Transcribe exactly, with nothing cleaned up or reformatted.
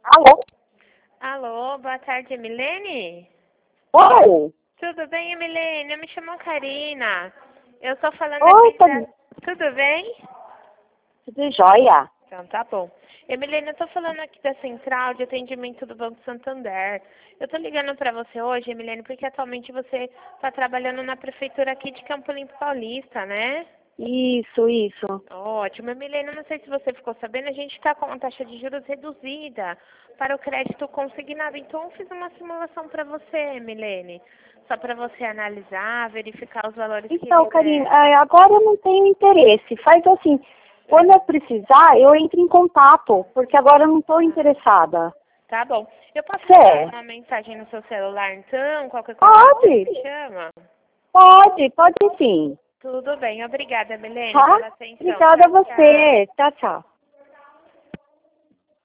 Alô? Alô, boa tarde, Milene? Oi? Tudo bem, Milene? Eu me chamo Karina. Eu tô falando Oi, aqui tá da... Tudo bem? tudo jóia? Então, tá bom. Emilene, eu tô falando aqui da Central de Atendimento do Banco Santander. Eu tô ligando pra você hoje, Emilene, porque atualmente você tá trabalhando na prefeitura aqui de Campo Limpo Paulista, né? Isso, isso. Ótimo. Emilene, eu não sei se você ficou sabendo, a gente está com uma taxa de juros reduzida para o crédito consignado. Então, eu fiz uma simulação para você, Milene, só para você analisar, verificar os valores que Então, Karina, liberam. é, agora eu não tenho interesse. Faz assim, quando eu precisar, eu entro em contato, porque agora eu não estou interessada. Tá bom. Eu posso mandar Quer? uma mensagem no seu celular, então? Qualquer coisa você Pode, me chama? pode, pode sim. Tudo bem. Obrigada, Milene, Tá? pela atenção. Obrigada a Tchau, tchau. você. Tchau, tchau.